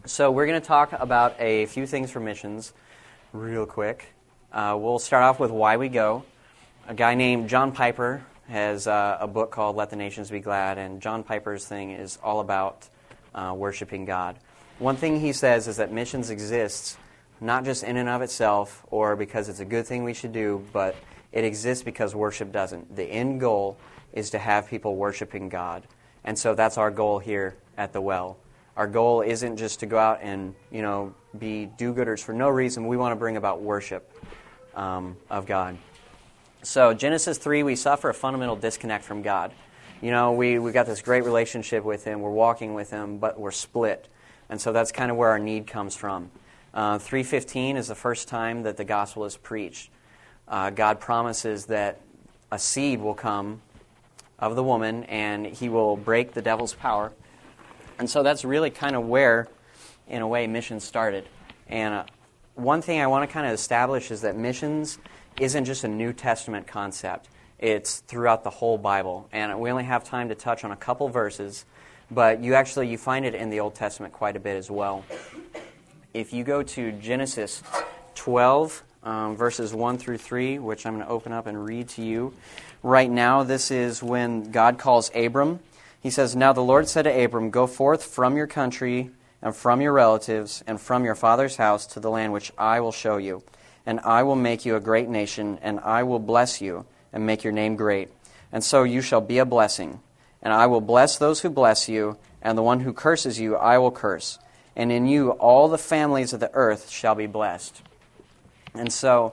So we're going to talk about a few things for missions real quick. We'll start off with why we go. A guy named John Piper has a book called Let the Nations Be Glad, and John Piper's thing is all about worshiping God. One thing he says is that missions exists not just in and of itself or because it's a good thing we should do, but it exists because worship doesn't. The end goal is to have people worshiping God. And so that's our goal here at the Well. Our goal isn't just to go out and, be do-gooders for no reason. We want to bring about worship of God. So Genesis 3, we suffer a fundamental disconnect from God. We got this great relationship with Him. We're walking with Him, but we're split. And so that's kind of where our need comes from. 3:15 is the first time that the gospel is preached. God promises that a seed will come of the woman, and he will break the devil's power. And so that's really kind of where, in a way, missions started. And one thing I want to kind of establish is that missions isn't just a New Testament concept. It's throughout the whole Bible. And we only have time to touch on a couple verses, but you find it in the Old Testament quite a bit as well. If you go to Genesis 12, verses 1 through 3, which I'm going to open up and read to you right now, this is when God calls Abram. He says, "Now the Lord said to Abram, Go forth from your country and from your relatives and from your father's house to the land which I will show you. And I will make you a great nation, and I will bless you and make your name great. And so you shall be a blessing. And I will bless those who bless you, and the one who curses you I will curse. And in you all the families of the earth shall be blessed." And so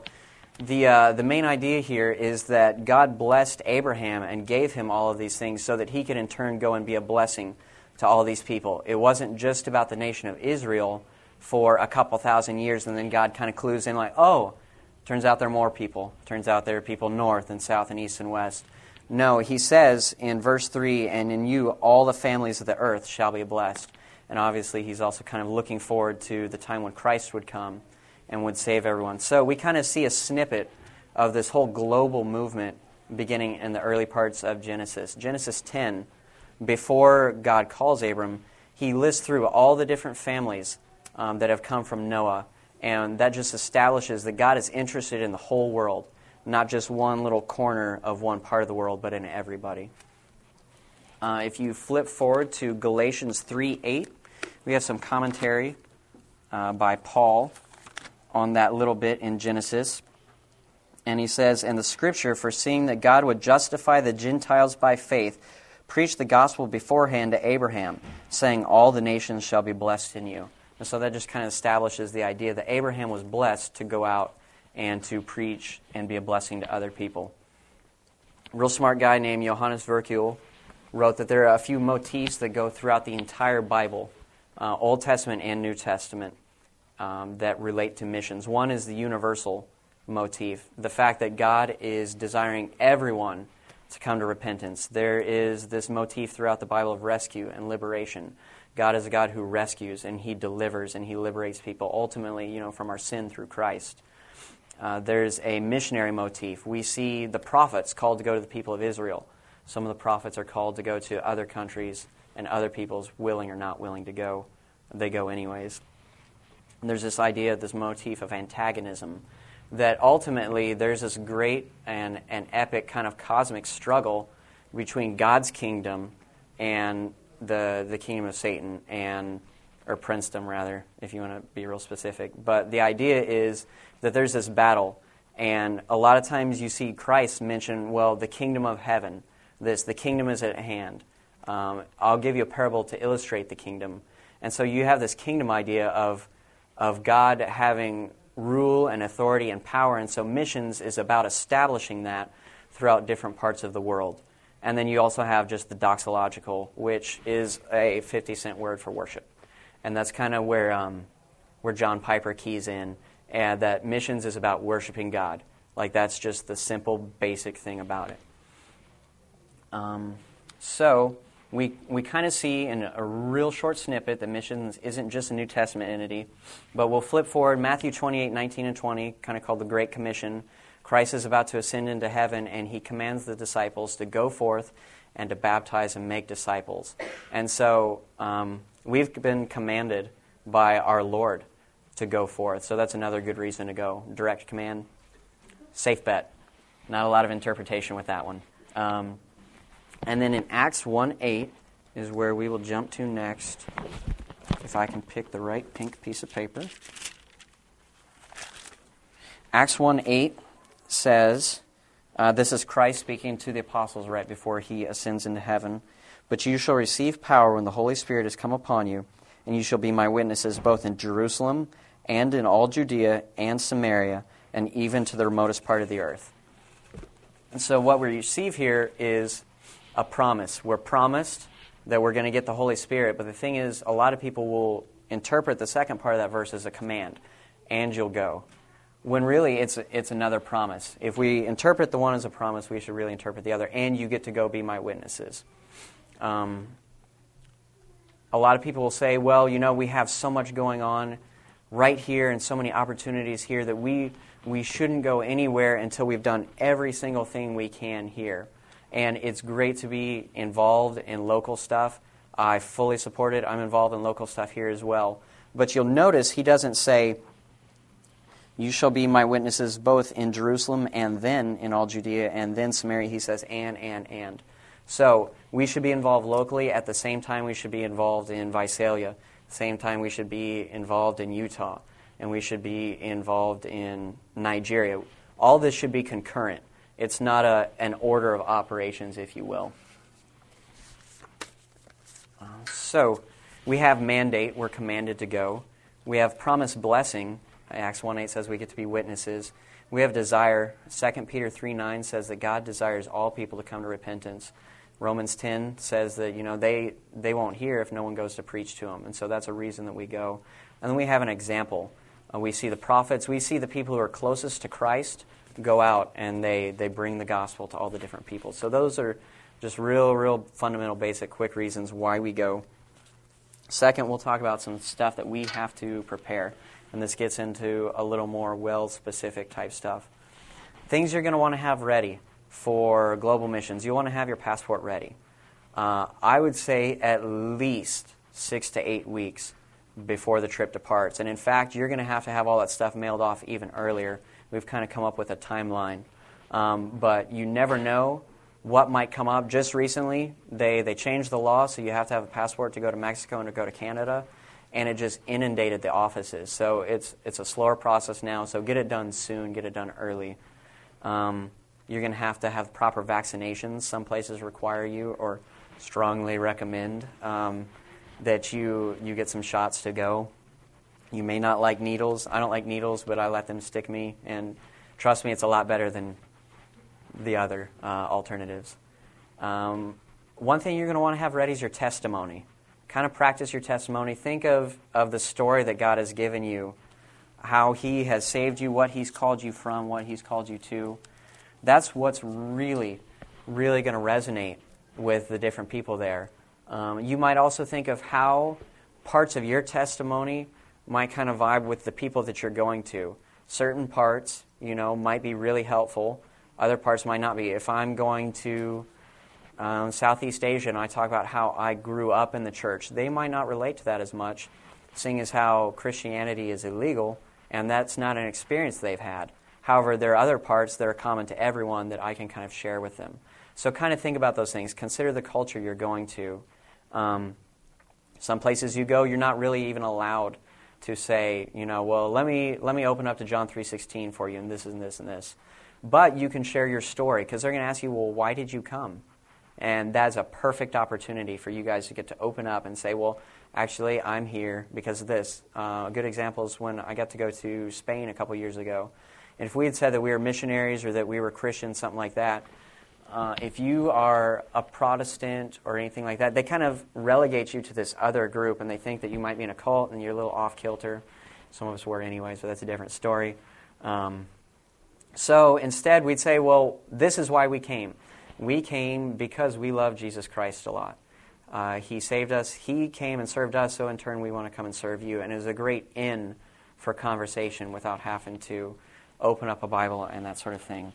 the main idea here is that God blessed Abraham and gave him all of these things so that he could in turn go and be a blessing to all these people. It wasn't just about the nation of Israel for a couple thousand years, and then God kind of clues in like, oh, turns out there are more people. Turns out there are people north and south and east and west. No, he says in verse 3, "And in you all the families of the earth shall be blessed." And obviously he's also kind of looking forward to the time when Christ would come and would save everyone. So we kind of see a snippet of this whole global movement beginning in the early parts of Genesis. Genesis 10, before God calls Abram, he lists through all the different families that have come from Noah. And that just establishes that God is interested in the whole world, not just one little corner of one part of the world, but in everybody. If you flip forward to Galatians 3:8, we have some commentary by Paul on that little bit in Genesis. And he says, "And the Scripture, foreseeing that God would justify the Gentiles by faith, preached the gospel beforehand to Abraham, saying, All the nations shall be blessed in you." And so that just kind of establishes the idea that Abraham was blessed to go out and to preach and be a blessing to other people. A real smart guy named Johannes Verkuel wrote that there are a few motifs that go throughout the entire Bible, Old Testament and New Testament, that relate to missions. One is the universal motif, the fact that God is desiring everyone to come to repentance. There is this motif throughout the Bible of rescue and liberation. God is a God who rescues and He delivers and He liberates people ultimately, from our sin through Christ. There's a missionary motif. We see the prophets called to go to the people of Israel. Some of the prophets are called to go to other countries, and other people's willing or not willing to go. They go anyways. And there's this idea, this motif of antagonism, that ultimately there's this great and epic kind of cosmic struggle between God's kingdom and the kingdom of Satan, or princedom rather, if you want to be real specific. But the idea is that there's this battle, and a lot of times you see Christ mention, the kingdom of heaven, the kingdom is at hand. I'll give you a parable to illustrate the kingdom. And so you have this kingdom idea of God having rule and authority and power, and so missions is about establishing that throughout different parts of the world. And then you also have just the doxological, which is a 50-cent word for worship. And that's kind of where John Piper keys in, and that missions is about worshiping God. Like that's just the simple, basic thing about it. So we kind of see in a real short snippet that missions isn't just a New Testament entity, but we'll flip forward, Matthew 28:19 and 20, kind of called the Great Commission. Christ is about to ascend into heaven, and He commands the disciples to go forth and to baptize and make disciples. And so we've been commanded by our Lord to go forth. So that's another good reason to go. Direct command, safe bet. Not a lot of interpretation with that one. And then in Acts 1:8 is where we will jump to next, if I can pick the right pink piece of paper. Acts 1:8 says, this is Christ speaking to the apostles right before he ascends into heaven. But you shall receive power when the Holy Spirit has come upon you, and you shall be my witnesses both in Jerusalem and in all Judea and Samaria, and even to the remotest part of the earth. And so what we receive here is a promise. We're promised that we're going to get the Holy Spirit, but the thing is, a lot of people will interpret the second part of that verse as a command, and you'll go, when really it's another promise. If we interpret the one as a promise, we should really interpret the other, and you get to go be my witnesses. A lot of people will say, well, we have so much going on right here and so many opportunities here that we shouldn't go anywhere until we've done every single thing we can here. And it's great to be involved in local stuff. I fully support it. I'm involved in local stuff here as well. But you'll notice he doesn't say, you shall be my witnesses both in Jerusalem and then in all Judea and then Samaria. He says, and. So we should be involved locally. At the same time, we should be involved in Visalia. At the same time, we should be involved in Utah. And we should be involved in Nigeria. All this should be concurrent. It's not an order of operations, if you will. So we have mandate. We're commanded to go. We have promised blessing. Acts 1:8 says we get to be witnesses. We have desire. 2 Peter 3:9 says that God desires all people to come to repentance. Romans 10 says that they won't hear if no one goes to preach to them. And so that's a reason that we go. And then we have an example. We see the prophets. We see the people who are closest to Christ go out and they bring the gospel to all the different people. So those are just real fundamental, basic, quick reasons why we go. Second, we'll talk about some stuff that we have to prepare. And this gets into a little more well-specific type stuff. Things you're going to want to have ready for global missions. You want to have your passport ready. I would say at least 6 to 8 weeks before the trip departs. And in fact, you're going to have all that stuff mailed off even earlier. We've kind of come up with a timeline. But you never know what might come up. Just recently, they changed the law, so you have to have a passport to go to Mexico and to go to Canada. And it just inundated the offices. So it's a slower process now, so get it done soon, get it done early. You're going to have proper vaccinations. Some places require you or strongly recommend that you get some shots to go. You may not like needles. I don't like needles, but I let them stick me. And trust me, it's a lot better than the other alternatives. One thing you're going to want to have ready is your testimony. Kind of practice your testimony. Think of the story that God has given you, how He has saved you, what He's called you from, what He's called you to. That's what's really going to resonate with the different people there. You might also think of how parts of your testimony might kind of vibe with the people that you're going to. Certain parts, might be really helpful. Other parts might not be. If I'm going to Southeast Asia, and I talk about how I grew up in the church, they might not relate to that as much, seeing as how Christianity is illegal, and that's not an experience they've had. However, there are other parts that are common to everyone that I can kind of share with them. So kind of think about those things. Consider the culture you're going to. Some places you go, you're not really even allowed to say, well, let me open up to John 3:16 for you, and this and this and this. But you can share your story, because they're going to ask you, well, why did you come? And that's a perfect opportunity for you guys to get to open up and say, well, actually, I'm here because of this. A good example is when I got to go to Spain a couple years ago. And if we had said that we were missionaries or that we were Christians, something like that, if you are a Protestant or anything like that, they kind of relegate you to this other group, and they think that you might be in a cult and you're a little off-kilter. Some of us were anyway, so that's a different story. So instead, we'd say, well, this is why we came. We came because we love Jesus Christ a lot. He saved us. He came and served us, so in turn we want to come and serve you. And it was a great in for conversation without having to open up a Bible and that sort of thing.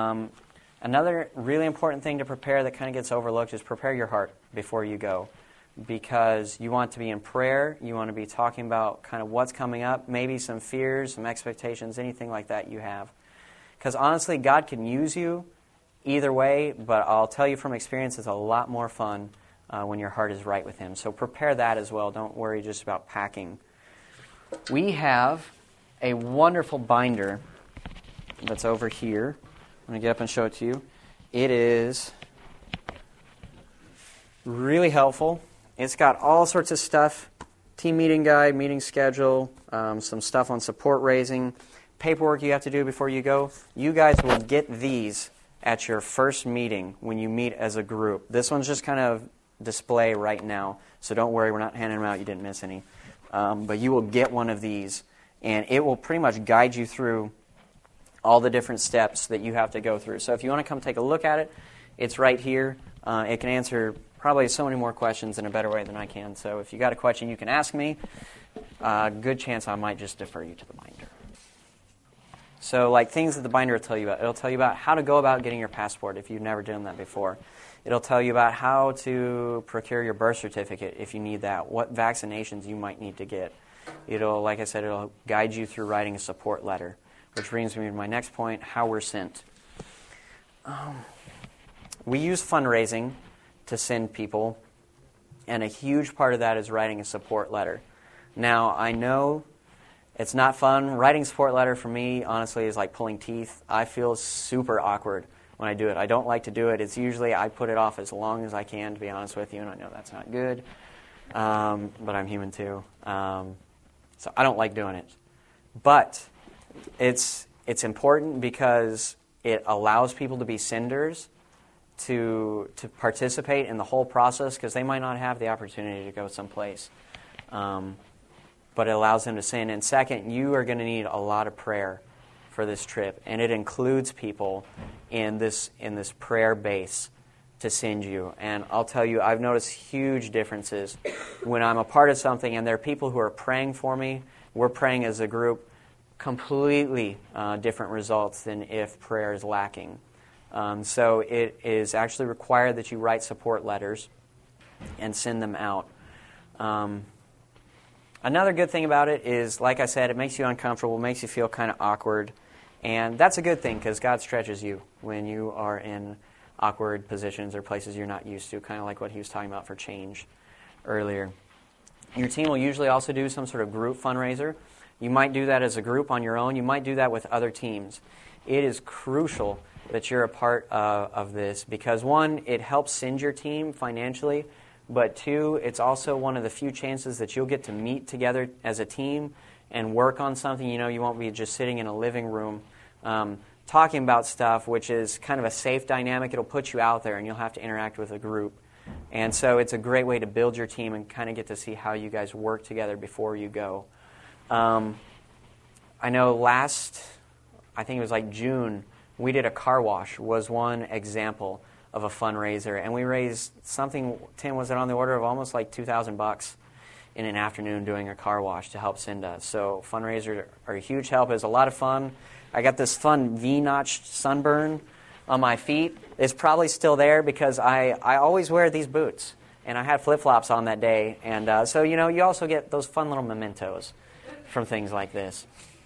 Another really important thing to prepare that kind of gets overlooked is prepare your heart before you go. because you want to be in prayer. You want to be talking about kind of what's coming up, maybe some fears, some expectations, anything like that you have. Because honestly, God can use you either way, but I'll tell you from experience, it's a lot more fun when your heart is right with Him. So prepare that as well. Don't worry just about packing. We have a wonderful binder that's over here. I'm going to get up and show it to you. It is really helpful. It's got all sorts of stuff, team meeting guide, meeting schedule, some stuff on support raising, paperwork you have to do before you go. You guys will get these at your first meeting when you meet as a group. This one's just kind of display right now, so don't worry, we're not handing them out. You didn't miss any. But you will get one of these, and it will pretty much guide you through all the different steps that you have to go through. So if you want to come take a look at it, it's right here. It can answer probably so many more questions in a better way than I can. So if you got a question, you can ask me. Good chance I might just defer you to the binder. So like things that the binder will tell you about. It'll tell you about how to go about getting your passport if you've never done that before. It'll tell you about how to procure your birth certificate if you need that, what vaccinations you might need to get. It'll, like I said, it'll guide you through writing a support letter, which brings me to my next point, how we're sent. We use fundraising to send people, and a huge part of that is writing a support letter. Now, I know it's not fun. Writing a support letter for me, honestly, is like pulling teeth. I feel super awkward when I do it. I don't like to do it. It's usually I put it off as long as I can, to be honest with you, and I know that's not good, but I'm human too. So I don't like doing it. But it's important because it allows people to be senders, to participate in the whole process, because they might not have the opportunity to go someplace. But it allows them to send. And second, you are going to need a lot of prayer for this trip, and it includes people in this prayer base to send you. And I'll tell you, I've noticed huge differences when I'm a part of something and there are people who are praying for me. We're praying as a group. Completely different results than if prayer is lacking. So it is actually required that you write support letters and send them out. Another good thing about it is, like I said, it makes you uncomfortable, makes you feel kind of awkward. And that's a good thing because God stretches you when you are in awkward positions or places you're not used to, kind of like what he was talking about for change earlier. Your team will usually also do some sort of group fundraiser. You might do that as a group on your own. You might do that with other teams. It is crucial that you're a part of this because, one, it helps send your team financially, but two, it's also one of the few chances that you'll get to meet together as a team and work on something. You know, you won't be just sitting in a living room talking about stuff, which is kind of a safe dynamic. It'll put you out there and you'll have to interact with a group. And so it's a great way to build your team and kind of get to see how you guys work together before you go. I know I think it was like June, we did a car wash, was one example of a fundraiser. And we raised something, Tim, was it on the order of almost like $2,000 in an afternoon doing a car wash to help send us. So fundraisers are a huge help. It was a lot of fun. I got this fun V-notched sunburn on my feet. It's probably still there because I always wear these boots. And I had flip-flops on that day. And so, you know, you also get those fun little mementos from things like this.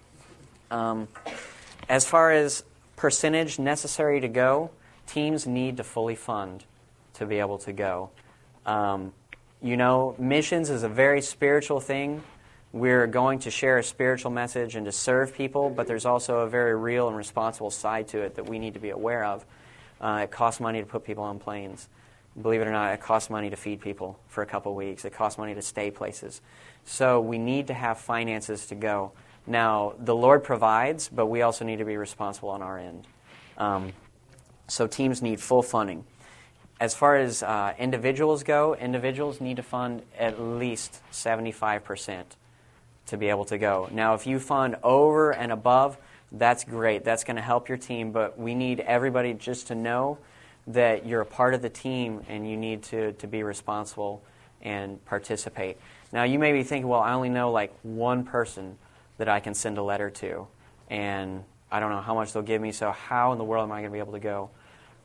As far as percentage necessary to go, teams need to fully fund to be able to go. You know, missions is a very spiritual thing. We're going to share a spiritual message and to serve people, but there's also a very real and responsible side to it that we need to be aware of. It costs money to put people on planes. Believe it or not, it costs money to feed people for a couple weeks. It costs money to stay places. So we need to have finances to go. Now, the Lord provides, but we also need to be responsible on our end. So teams need full funding. As far as individuals go, individuals need to fund at least 75% to be able to go. Now, if you fund over and above, that's great. That's going to help your team, but we need everybody just to know that you're a part of the team and you need to be responsible and participate. Now, you may be thinking, well, I only know like one person that I can send a letter to, and I don't know how much they'll give me, so how in the world am I going to be able to go?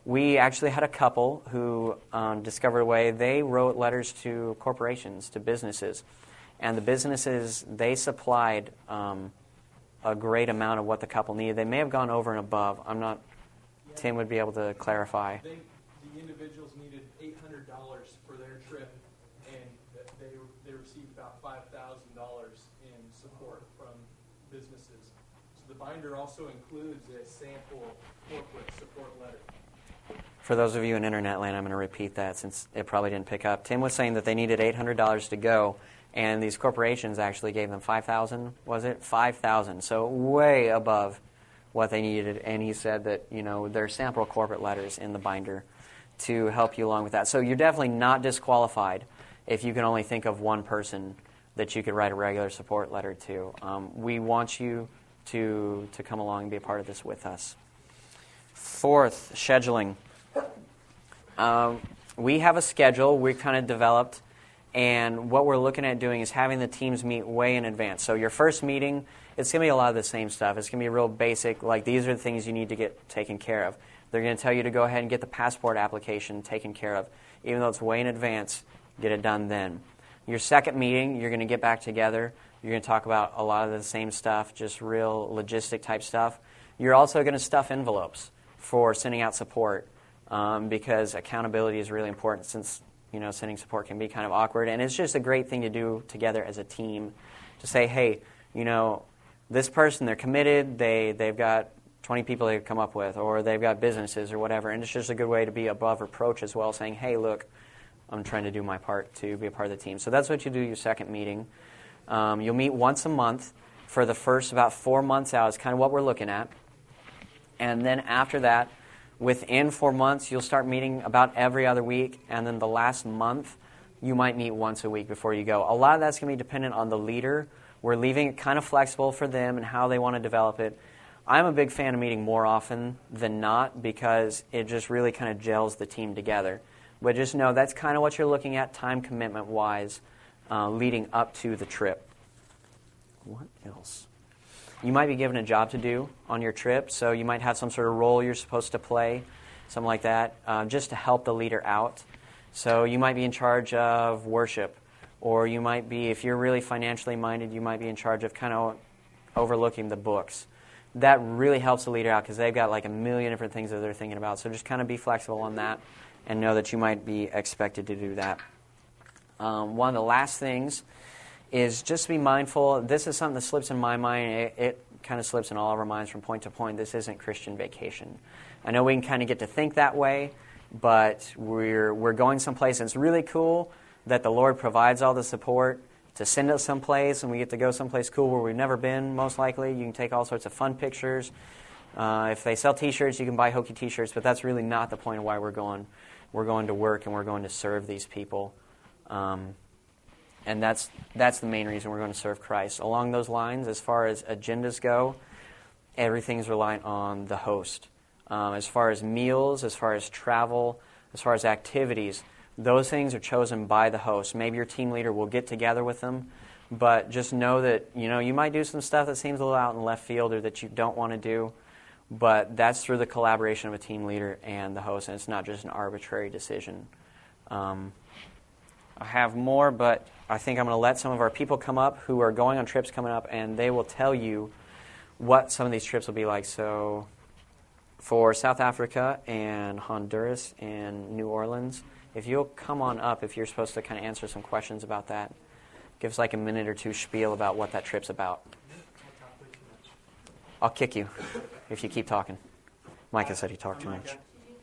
We actually had a couple who discovered a way. They wrote letters to corporations, to businesses. And the businesses, they supplied a great amount of what the couple needed. They may have gone over and above. I'm not, Tim would be able to clarify. The individuals needed $800 for their trip, and they received about $5,000 in support from businesses. So the binder also includes a sample corporate support letter. For those of you in internet land, I'm going to repeat that since it probably didn't pick up. Tim was saying that they needed $800 to go, and these corporations actually gave them $5,000, was it? $5,000, so way above what they needed. And he said that, you know, there are sample corporate letters in the binder to help you along with that. So you're definitely not disqualified if you can only think of one person that you could write a regular support letter to. We want you to come along and be a part of this with us. Fourth, scheduling. We have a schedule we've kind of developed, and what we're looking at doing is having the teams meet way in advance. So your first meeting, it's going to be a lot of the same stuff. It's going to be real basic, like these are the things you need to get taken care of. They're going to tell you to go ahead and get the passport application taken care of. Even though it's way in advance, get it done then. Your second meeting, you're going to get back together. You're going to talk about a lot of the same stuff, just real logistic type stuff. You're also going to stuff envelopes for sending out support. Because accountability is really important, since sending support can be kind of awkward, and it's just a great thing to do together as a team to say, hey, this person, they're committed, they've got 20 people they've come up with, or they've got businesses or whatever, and it's just a good way to be above reproach as well, saying, hey, look, I'm trying to do my part to be a part of the team. So that's what you do your second meeting. You'll meet once a month for the first about 4 months out is kind of what we're looking at, and then after that, within 4 months, you'll start meeting about every other week, and then the last month, you might meet once a week before you go. A lot of that's going to be dependent on the leader. We're leaving it kind of flexible for them and how they want to develop it. I'm a big fan of meeting more often than not because it just really kind of gels the team together. But just know that's kind of what you're looking at time commitment-wise leading up to the trip. What else? You might be given a job to do on your trip, so you might have some sort of role you're supposed to play, something like that, just to help the leader out. So you might be in charge of worship, or you might be, if you're really financially minded, you might be in charge of kind of overlooking the books. That really helps the leader out because they've got like a million different things that they're thinking about. So just kind of be flexible on that and know that you might be expected to do that. One of the last things is just to be mindful. This is something that slips in my mind. It kind of slips in all of our minds from point to point. This isn't Christian vacation. I know we can kind of get to think that way, but we're going someplace, and it's really cool that the Lord provides all the support to send us someplace, and we get to go someplace cool where we've never been, most likely. You can take all sorts of fun pictures. If they sell T-shirts, you can buy hokey T-shirts, but that's really not the point of why we're going. We're going to work, and we're going to serve these people. And that's the main reason we're going to serve Christ. Along those lines, as far as agendas go, everything's reliant on the host. As far as meals, as far as travel, as far as activities, those things are chosen by the host. Maybe your team leader will get together with them, but just know that you might do some stuff that seems a little out in left field or that you don't want to do, but that's through the collaboration of a team leader and the host, and it's not just an arbitrary decision. I have more, but I think I'm going to let some of our people come up who are going on trips coming up, and they will tell you what some of these trips will be like. So for South Africa and Honduras and New Orleans, if you'll come on up, if you're supposed to kind of answer some questions about that, give us like a minute or two spiel about what that trip's about. I'll kick you if you keep talking. Micah said he talked too much.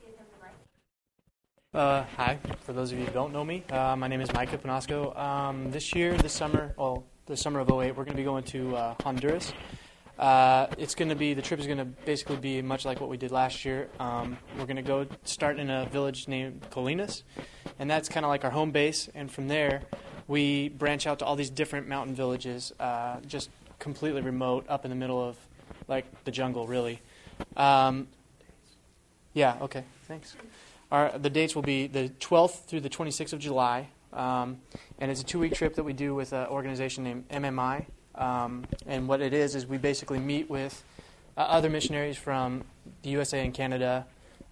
Hi, for those of you who don't know me, my name is Micah Panasco. This summer of '08, we're going to be going to Honduras. The trip is going to basically be much like what we did last year. We're going to go start in a village named Colinas, and that's kind of like our home base. And from there, we branch out to all these different mountain villages, just completely remote, up in the middle of like the jungle, really. Yeah, okay, thanks. The dates will be the 12th through the 26th of July, and it's a 2-week trip that we do with an organization named MMI. And what it is we basically meet with other missionaries from the USA and Canada,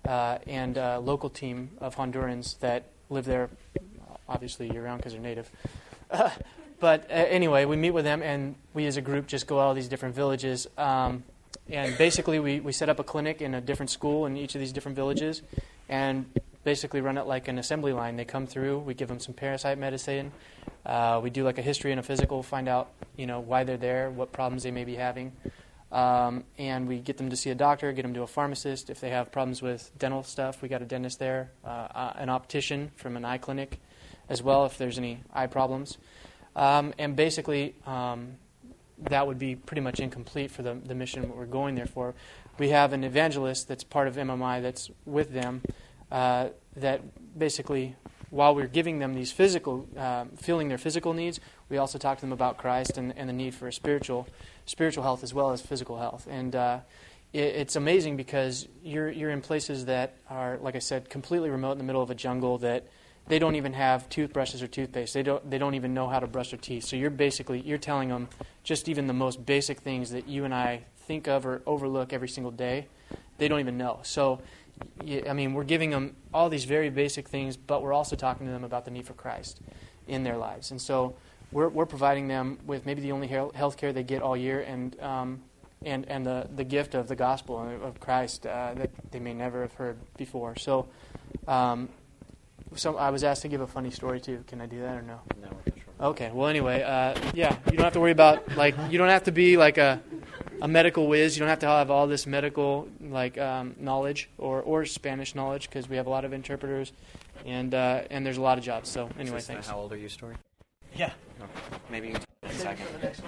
and a local team of Hondurans that live there, obviously year-round because they're native. But anyway, we meet with them, and we as a group just go out all these different villages. And basically, we set up a clinic in a different school in each of these different villages, and basically run it like an assembly line. They come through, we give them some parasite medicine, we do like a history and a physical, find out why they're there, what problems they may be having, and we get them to see a doctor, get them to a pharmacist. If they have problems with dental stuff, we got a dentist there, an optician from an eye clinic as well if there's any eye problems. And basically, that would be pretty much incomplete for the mission we're going there for. We have an evangelist that's part of MMI that's with them that basically, while we're giving them these physical, filling their physical needs, we also talk to them about Christ and the need for spiritual health as well as physical health. And it's amazing because you're in places that are, like I said, completely remote in the middle of a jungle that they don't even have toothbrushes or toothpaste. They don't even know how to brush their teeth. So you're telling them just even the most basic things that you and I think of or overlook every single day. They don't even know. So, we're giving them all these very basic things, but we're also talking to them about the need for Christ in their lives. And so we're providing them with maybe the only health care they get all year, and the gift of the gospel of Christ that they may never have heard before. So. So I was asked to give a funny story too. Can I do that or no? No, we're not sure. Okay. Well, anyway, you don't have to worry about you don't have to be like a medical whiz. You don't have to have all this medical knowledge or Spanish knowledge because we have a lot of interpreters, and there's a lot of jobs. So anyway, Is this thanks. How old are you? Story? Yeah. Okay. Maybe you can take a second.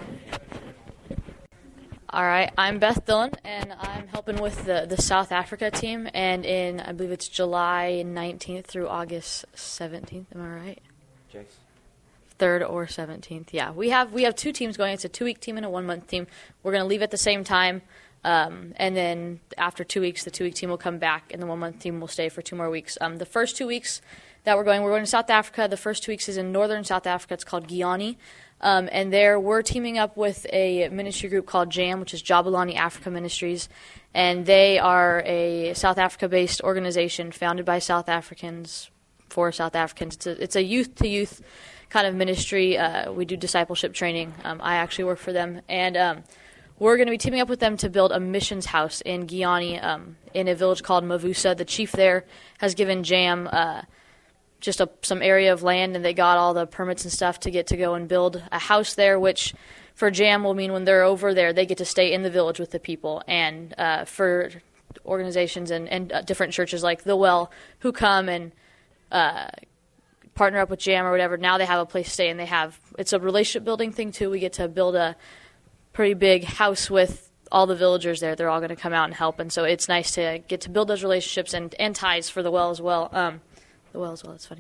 All right, I'm Beth Dillon, and I'm helping with the South Africa team, and I believe it's July 19th through August 17th, am I right? Jace? 3rd or 17th, yeah. We have two teams going. It's a 2-week team and a 1-month team. We're going to leave at the same time, and then after 2 weeks, the 2-week team will come back, and the 1-month team will stay for 2 more weeks. The first 2 weeks that we're going to South Africa. The first 2 weeks is in northern South Africa. It's called Giyani. And there we're teaming up with a ministry group called JAM, which is Jabulani Africa Ministries. And they are a South Africa-based organization founded by South Africans for South Africans. It's a youth-to-youth kind of ministry. We do discipleship training. I actually work for them. And we're going to be teaming up with them to build a missions house in Giyani in a village called Mavusa. The chief there has given JAM just some area of land, and they got all the permits and stuff to get to go and build a house there, which for JAM will mean when they're over there, they get to stay in the village with the people. And for organizations and different churches like The Well who come and partner up with JAM or whatever, now they have a place to stay, and it's a relationship building thing too. We get to build a pretty big house with all the villagers there. They're all going to come out and help, and so it's nice to get to build those relationships and ties for The Well as well. That's funny.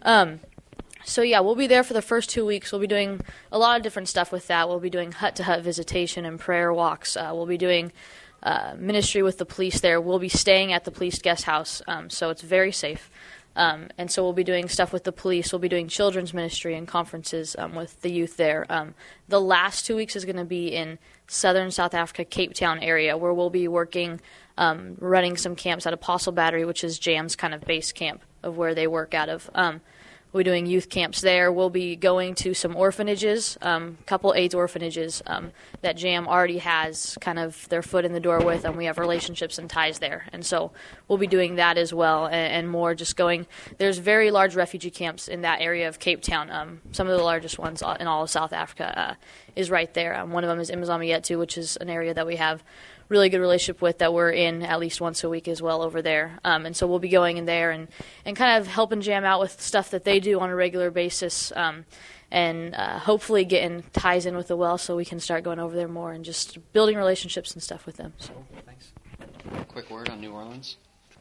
So yeah, we'll be there for the first 2 weeks. We'll be doing a lot of different stuff with that. We'll be doing hut-to-hut visitation and prayer walks. We'll be doing ministry with the police there. We'll be staying at the police guest house, so it's very safe. And so we'll be doing stuff with the police. We'll be doing children's ministry and conferences with the youth there. The last 2 weeks is going to be in southern South Africa, Cape Town area, where we'll be working, running some camps at Apostle Battery, which is JAM's kind of base camp of where they work out of. We'll be doing youth camps there. We'll be going to some orphanages, couple AIDS orphanages that JAM already has kind of their foot in the door with, and we have relationships and ties there. And so we'll be doing that as well, and more just going. There's very large refugee camps in that area of Cape Town. Some of the largest ones in all of South Africa is right there. One of them is Imazamietu, which is an area that we have really good relationship with, that we're in at least once a week as well over there. And so we'll be going in there and kind of helping JAM out with stuff that they do on a regular basis, and hopefully getting ties in with The Well so we can start going over there more and just building relationships and stuff with them. So. Thanks. Quick word on New Orleans.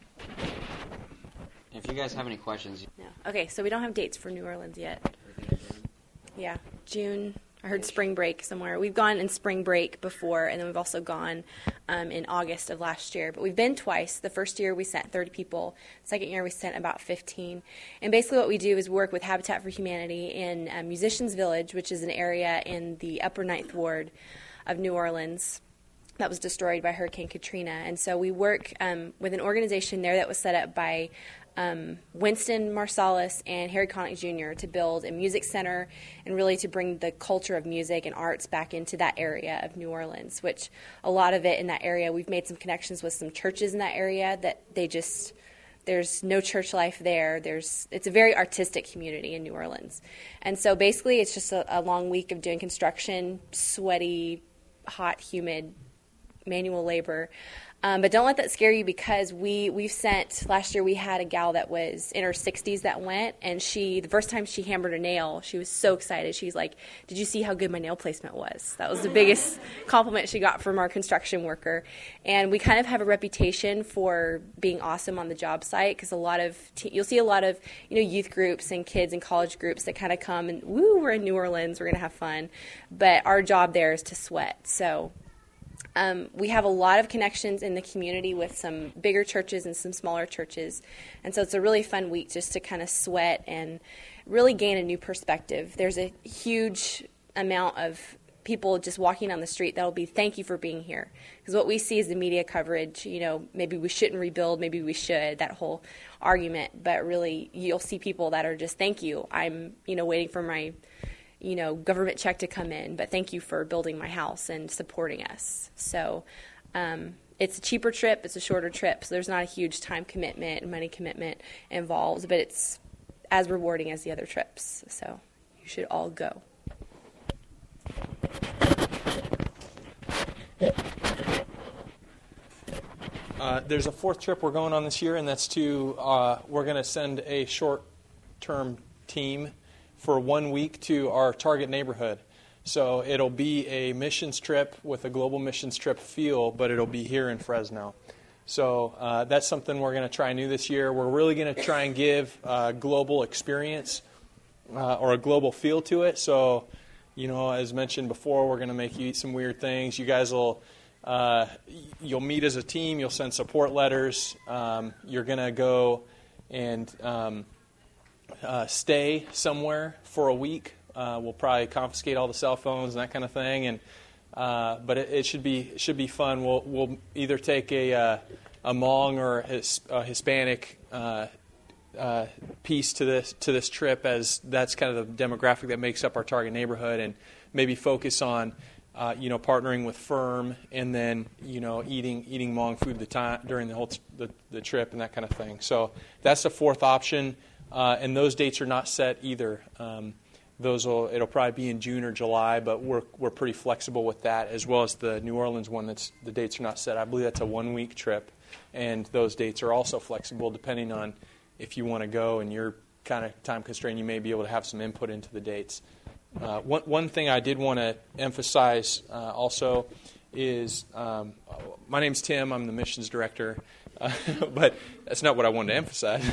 If you guys have any questions. No. Okay, so we don't have dates for New Orleans yet. Yeah, June. I heard spring break somewhere. We've gone in spring break before, and then we've also gone in August of last year. But we've been twice. The first year we sent 30 people. Second year we sent about 15. And basically what we do is work with Habitat for Humanity in Musicians Village, which is an area in the upper 9th Ward of New Orleans. that was destroyed by Hurricane Katrina. And so we work with an organization there that was set up by Winston Marsalis and Harry Connick Jr. to build a music center and really to bring the culture of music and arts back into that area of New Orleans, which a lot of it in that area, we've made some connections with some churches in that area that there's no church life there. It's a very artistic community in New Orleans. And so basically it's just a long week of doing construction, sweaty, hot, humid, manual labor. But don't let that scare you, because we've sent, last year we had a gal that was in her 60s that went, and the first time she hammered a nail, she was so excited. She's like, "Did you see how good my nail placement was?" That was the biggest compliment she got from our construction worker. And we kind of have a reputation for being awesome on the job site, because you'll see a lot of youth groups and kids and college groups that kind of come and, woo, we're in New Orleans, we're going to have fun. But our job there is to sweat. So we have a lot of connections in the community with some bigger churches and some smaller churches. And so it's a really fun week just to kind of sweat and really gain a new perspective. There's a huge amount of people just walking down the street that will be, "Thank you for being here." Because what we see is the media coverage, maybe we shouldn't rebuild, maybe we should, that whole argument. But really, you'll see people that are just, "Thank you. I'm, waiting for my government check to come in, but thank you for building my house and supporting us." So it's a cheaper trip, it's a shorter trip, so there's not a huge time commitment and money commitment involved, but it's as rewarding as the other trips. So you should all go. There's a fourth trip we're going on this year, and that's we're going to send a short-term team for 1 week to our target neighborhood. So it'll be a missions trip with a global missions trip feel, but it'll be here in Fresno. So that's something we're going to try new this year. We're really going to try and give a global experience or a global feel to it. So, as mentioned before, we're going to make you eat some weird things. You guys you'll meet as a team. You'll send support letters. You're going to go and stay somewhere for a week. We'll probably confiscate all the cell phones and that kind of thing, but it should be fun. We'll either take a Hmong or a Hispanic piece to this trip, as that's kind of the demographic that makes up our target neighborhood, and maybe focus on partnering with Firm, and then eating Hmong food during the whole the trip and that kind of thing. So that's the fourth option. And those dates are not set either. It'll probably be in June or July, but we're pretty flexible with that, as well as the New Orleans one. The dates are not set. I believe that's a 1 week trip, and those dates are also flexible depending on if you want to go and you're kind of time constrained. You may be able to have some input into the dates. One thing I did want to emphasize also is my name's Tim. I'm the missions director. But that's not what I wanted to emphasize.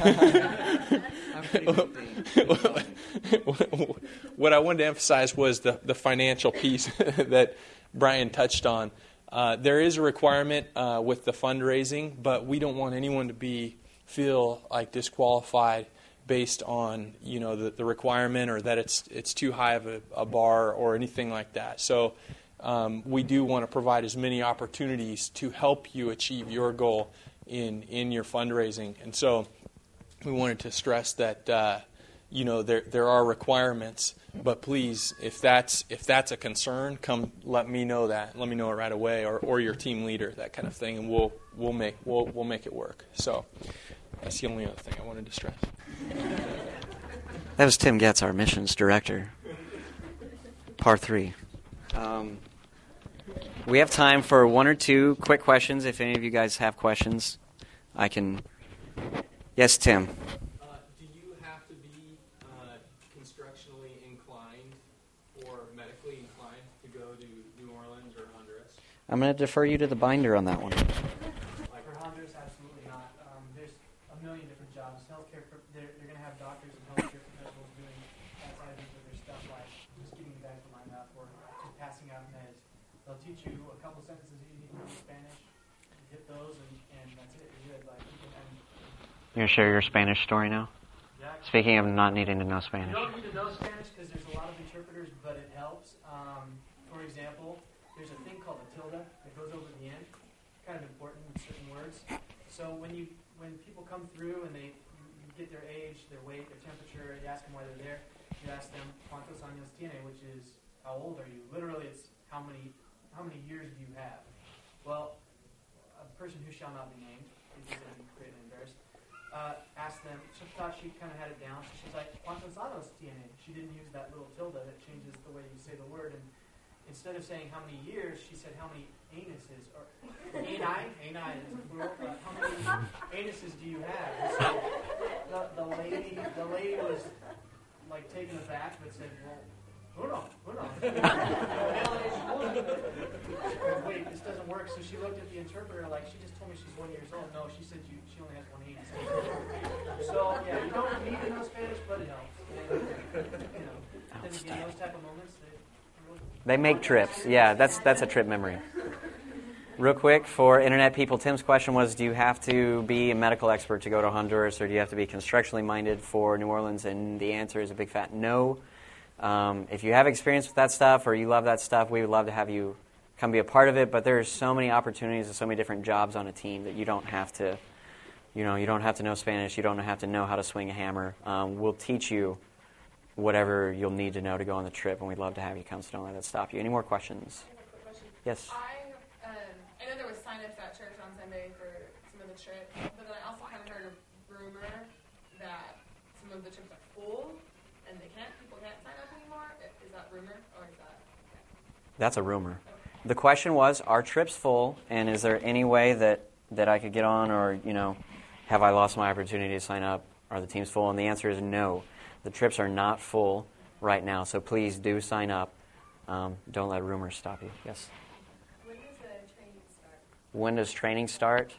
What I wanted to emphasize was the financial piece that Brian touched on. There is a requirement with the fundraising, but we don't want anyone to feel like disqualified based on the requirement, or that it's too high of a bar or anything like that. So we do want to provide as many opportunities to help you achieve your goal in your fundraising. And so we wanted to stress that there are requirements, but please, if that's a concern, come let me know that. Let me know it right away, or your team leader, that kind of thing, and we'll make it work. So that's the only other thing I wanted to stress. That was Tim Getz, our missions director. Part 3. We have time for 1 or 2 quick questions. If any of you guys have questions, I can. Yes, Tim. Do you have to be constructionally inclined or medically inclined to go to New Orleans or Honduras? I'm going to defer you to the binder on that one. For Honduras, absolutely not. There's a million different jobs. Healthcare, they're going to have doctors and healthcare professionals doing that side of their stuff, like just giving you bags of line up or just passing out meds. They'll teach you a couple sentences that you need to know in Spanish, hit those, and that's it. You're good. You're going to share your Spanish story now? Yeah. Speaking of not needing to know Spanish. You don't need to know Spanish because there's a lot of interpreters, but it helps. For example, there's a thing called a tilde that goes over the end, kind of important in certain words. So when people come through and you get their age, their weight, their temperature, you ask them why they're there, you ask them cuántos años tiene, which is how old are you? Literally, it's how many years do you have? Well, a person who shall not be named, because I'm greatly embarrassed, asked them, she thought she kind of had it down, so she's like, cuántos años tiene? She didn't use that little tilde that changes the way you say the word, and instead of saying how many years, she said how many anuses, or ani is plural, how many anuses do you have? And so the lady was like taken aback, but said, well, uno. Wait, this doesn't work. So she looked at the interpreter like, she just told me she's 1 year old. No, she said she only has one anus. So yeah, you don't need to know Spanish, but it helps. And, then again, those type of moments, They make trips. Yeah, that's a trip memory. Real quick, for internet people, Tim's question was, do you have to be a medical expert to go to Honduras, or do you have to be constructionally minded for New Orleans? And the answer is a big fat no. If you have experience with that stuff or you love that stuff, we would love to have you come be a part of it. But there's so many opportunities and so many different jobs on a team that you don't have to, you don't have to know Spanish. You don't have to know how to swing a hammer. We'll teach you whatever you'll need to know to go on the trip, and we'd love to have you come, so don't let that stop you. Any more questions? I have a quick question. Yes. I know there was sign-ups at church on Sunday for some of the trips, but then I also kind of heard a rumor that some of the trips are full and people can't sign up anymore. Is that rumor, or is that? That's a rumor. The question was, are trips full, and is there any way that I could get on, or, have I lost my opportunity to sign up? Are the teams full? And the answer is no. The trips are not full right now, so please do sign up. Don't let rumors stop you. Yes? When does the training start? When does training start?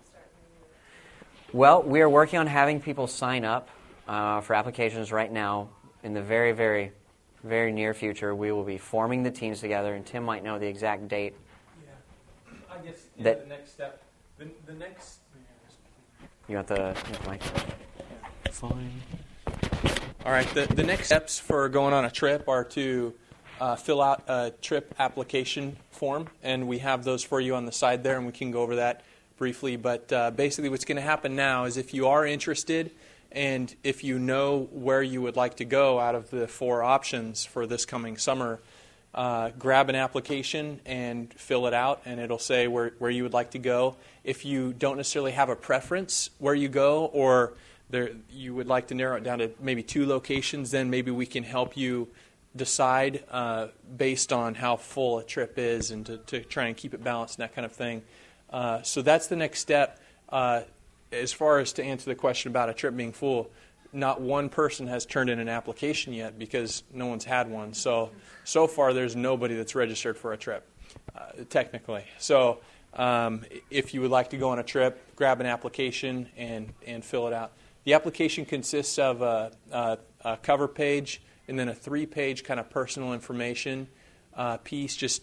Well, we are working on having people sign up for applications right now. In the very, very, very near future, we will be forming the teams together, and Tim might know the exact date. Yeah, I guess That- the next step. The next. You want the mic? Fine. All right. The next steps for going on a trip are to fill out a trip application form, and we have those for you on the side there, and we can go over that briefly. But basically what's going to happen now is if you are interested and if you know where you would like to go out of the 4 options for this coming summer, grab an application and fill it out, and it'll say where you would like to go. If you don't necessarily have a preference where you go, or you would like to narrow it down to maybe 2 locations, then maybe we can help you decide based on how full a trip is, and to try and keep it balanced and that kind of thing. So that's the next step. As far as to answer the question about a trip being full, not one person has turned in an application yet because no one's had one. So far there's nobody that's registered for a trip, technically. So if you would like to go on a trip, grab an application and fill it out. The application consists of a cover page and then a 3-page kind of personal information piece, just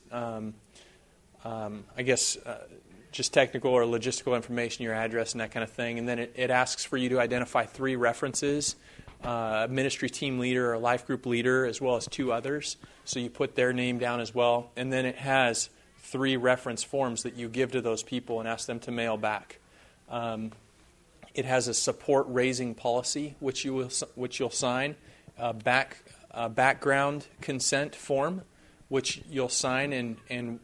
technical or logistical information, your address and that kind of thing. And then it asks for you to identify 3 references, a ministry team leader or a life group leader, as well as 2 others. So you put their name down as well. And then it has 3 reference forms that you give to those people and ask them to mail back. It has a support raising policy, which you'll sign, a background consent form, which you'll sign, and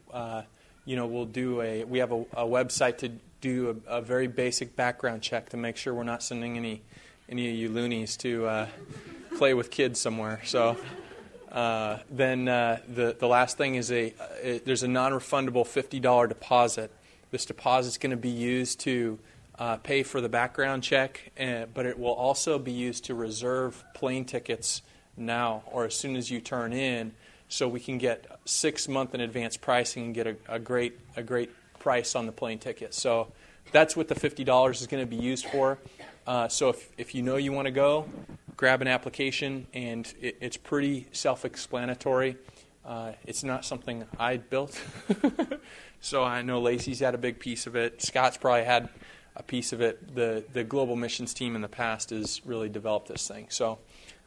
we have a website to do a very basic background check to make sure we're not sending any of you loonies to play with kids somewhere. So then the last thing is there's a non-refundable $50 deposit. This deposit is going to be used to pay for the background check, but it will also be used to reserve plane tickets now or as soon as you turn in, so we can get 6-month in advance pricing and get a great price on the plane ticket. So that's what the $50 is going to be used for. So if you know you want to go, grab an application, and it's pretty self-explanatory. It's not something I built. So I know Lacey's had a big piece of it. Scott's probably had a piece of it. The global missions team in the past has really developed this thing. So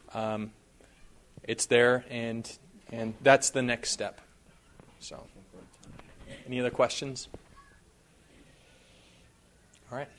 it's there, and that's the next step. So Any other questions? All right.